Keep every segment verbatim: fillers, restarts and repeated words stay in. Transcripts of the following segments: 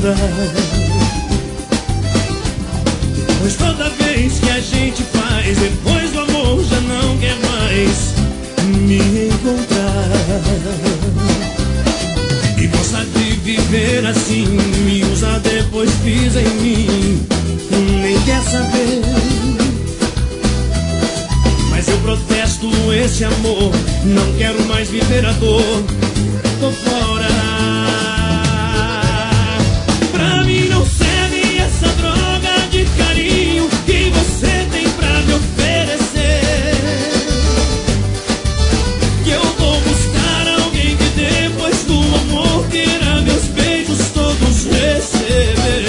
dá. Pois toda vez que a gente faz, depois do amor já não quer mais me encontrar. E gosta de viver assim, me usa, depois pisa em mim, nem quer saber. Mas eu protesto esse amor, não quero mais viver a dor, tô fora. Pra mim não serve essa droga de carinho que você tem pra me oferecer. Que eu vou buscar alguém que depois do amor queira meus beijos todos receber.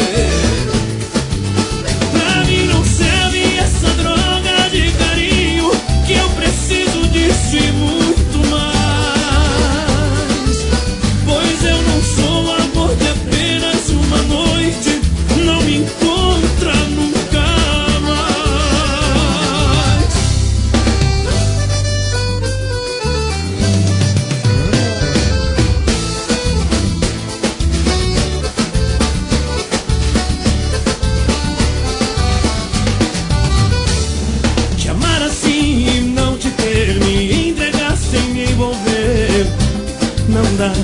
Pra mim não serve essa droga de carinho, que eu preciso disso e muito mais. Pois eu não sou amor de apenas uma noite, não me encontra nunca mais. Te amar assim e não te ter, me entregar sem me envolver, não dá.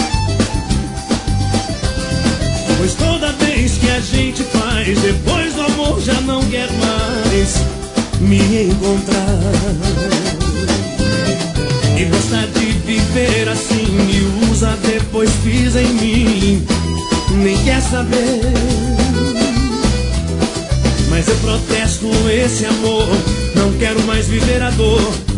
Pois toda vez que a gente faz, depois do amor já não quer mais me encontrar. E gosta de viver assim, me usa, depois pisa em mim, nem quer saber. Mas eu protesto esse amor, não quero mais viver a dor,